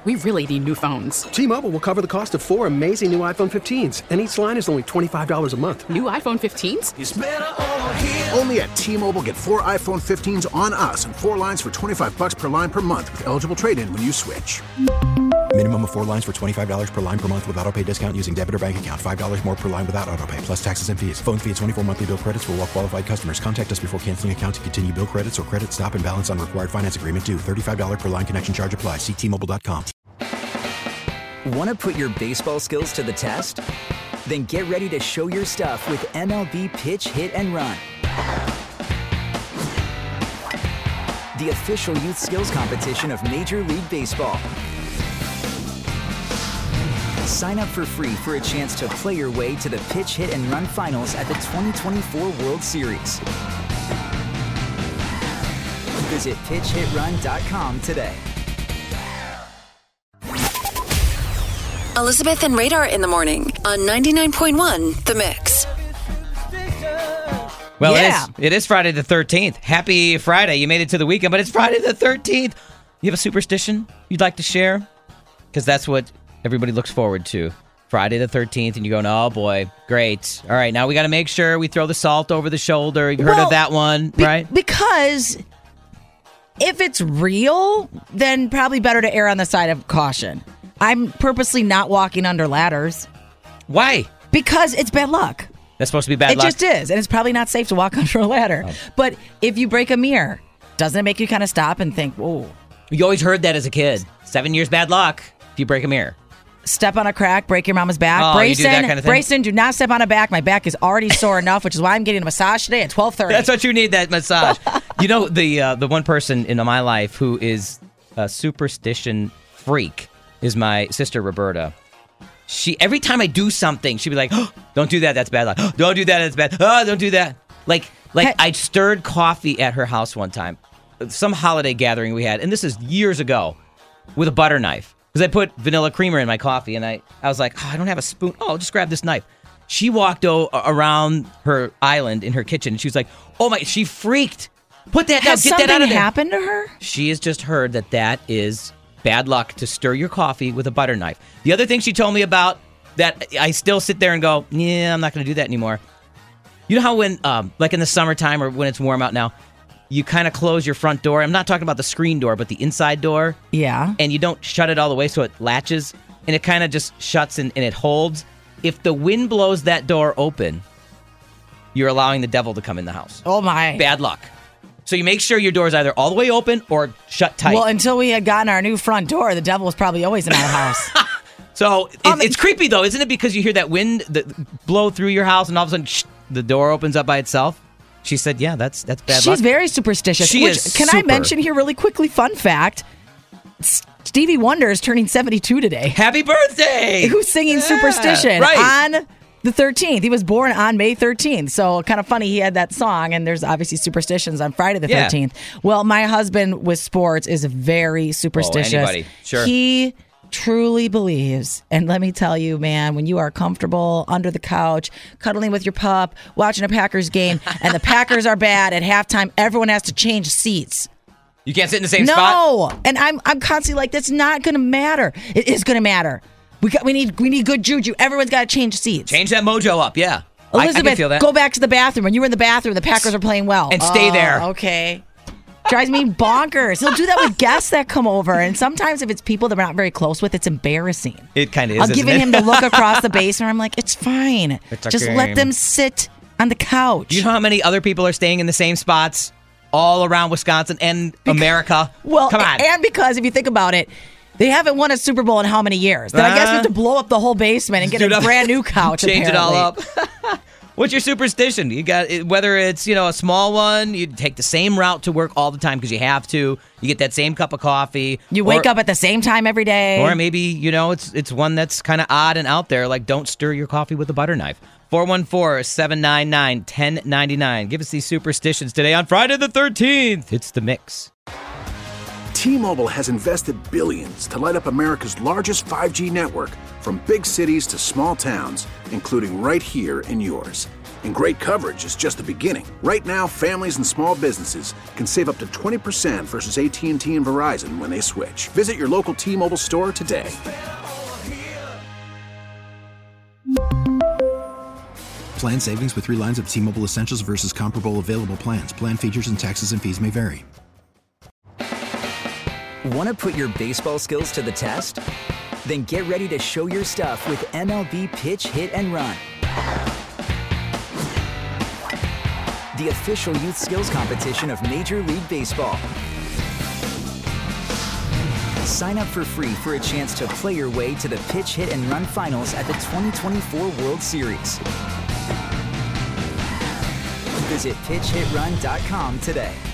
We really need new phones. T-Mobile will cover the cost of 4 amazing new iPhone 15s, and each line is only $25 a month. New iPhone 15s? It's better over here. Only at T-Mobile, get 4 iPhone 15s on us and 4 lines for $25 per line per month with eligible trade-in when you switch. Minimum of 4 lines for $25 per line per month with autopay discount using debit or bank account. $5 more per line without autopay, plus taxes and fees. Phone fee at 24 monthly bill credits for well-qualified customers. Contact us before canceling account to continue bill credits or credit stop and balance on required finance agreement due. $35 per line connection charge applies. See T-Mobile.com. Want to put your baseball skills to the test? Then get ready to show your stuff with MLB Pitch, Hit, and Run. The official youth skills competition of Major League Baseball. Sign up for free for a chance to play your way to the Pitch, Hit, and Run finals at the 2024 World Series. Visit pitchhitrun.com today. Elizabeth and Radar in the morning on 99.1 The Mix. Well, it is Friday the 13th. Happy Friday. You made it to the weekend, but it's Friday the 13th. You have a superstition you'd like to share? Because that's what everybody looks forward to. Friday the 13th, and you're going, oh boy, great. All right, now we got to make sure we throw the salt over the shoulder. You've heard of that one, right? Because if it's real, then probably better to err on the side of caution. I'm purposely not walking under ladders. Why? Because it's bad luck. That's supposed to be bad luck? It just is, and it's probably not safe to walk under a ladder. Oh. But if you break a mirror, doesn't it make you kind of stop and think, whoa? You always heard that as a kid. 7 years bad luck if you break a mirror. Step on a crack, break your mama's back. Oh, you do that kind of thing? Brayson, do not step on a back. My back is already sore enough, which is why I'm getting a massage today at 12:30. That's what you need, that massage. You know, the one person in my life who is a superstition freak is my sister Roberta. Every time I do something, she'd be like, oh, don't do that, that's bad luck. Oh, don't do that, that's bad. Oh, don't do that. Like I stirred coffee at her house one time, some holiday gathering we had, and this is years ago, with a butter knife. Because I put vanilla creamer in my coffee, and I was like, oh, I don't have a spoon. Oh, I'll just grab this knife. She walked around her island in her kitchen, and she was like, oh my, she freaked. Put that down, get that out of there. Has something happened to her? She has just heard that is bad luck to stir your coffee with a butter knife. The other thing she told me about that I still sit there and go, yeah, I'm not going to do that anymore. You know how when, like in the summertime or when it's warm out now, you kind of close your front door. I'm not talking about the screen door, but the inside door. Yeah. And you don't shut it all the way so it latches, and it kind of just shuts and it holds. If the wind blows that door open, you're allowing the devil to come in the house. Oh, my. Bad luck. So you make sure your door is either all the way open or shut tight. Well, until we had gotten our new front door, the devil was probably always in our house. So it's creepy, though, isn't it? Because you hear that wind blow through your house, and all of a sudden, the door opens up by itself. She said, yeah, that's bad luck. She's very superstitious. Can I mention here really quickly, fun fact, Stevie Wonder is turning 72 today. Happy birthday! Who's singing Superstition on the 13th. He was born on May 13th. So kind of funny he had that song, and there's obviously superstitions on Friday the 13th. Well, my husband with sports is very superstitious. Oh, anybody. Sure. He truly believes, and let me tell you, man, when you are comfortable under the couch, cuddling with your pup, watching a Packers game, and the Packers are bad at halftime, everyone has to change seats. You can't sit in the same spot? No, and I'm constantly like, that's not going to matter. It is going to matter. We need good juju. Everyone's got to change seats. Change that mojo up, yeah. Elizabeth, I can feel that. Go back to the bathroom. When you were in the bathroom, the Packers are playing well. And stay there. Okay. Drives me bonkers. He'll do that with guests that come over. And sometimes if it's people that we're not very close with, it's embarrassing. It kind of is, I'll give him the look across the basement. I'm like, it's fine. It's just let them sit on the couch. Do you know how many other people are staying in the same spots all around Wisconsin and America? Well, come on. And because if you think about it, they haven't won a Super Bowl in how many years? Then I guess we have to blow up the whole basement and get a brand new couch. Change apparently. it all up. What's your superstition? You got whether it's a small one, you take the same route to work all the time because you have to. You get that same cup of coffee. You wake up at the same time every day. Or maybe it's one that's kind of odd and out there, like don't stir your coffee with a butter knife. 414-799-1099. Give us these superstitions today on Friday the 13th. It's The Mix. T-Mobile has invested billions to light up America's largest 5G network, from big cities to small towns, including right here in yours. And great coverage is just the beginning. Right now, families and small businesses can save up to 20% versus AT&T and Verizon when they switch. Visit your local T-Mobile store today. Plan savings with 3 lines of T-Mobile Essentials versus comparable available plans. Plan features and taxes and fees may vary. Want to put your baseball skills to the test? Then get ready to show your stuff with MLB Pitch, Hit, and Run. The official youth skills competition of Major League Baseball. Sign up for free for a chance to play your way to the Pitch, Hit, and Run finals at the 2024 World Series. Visit pitchhitrun.com today.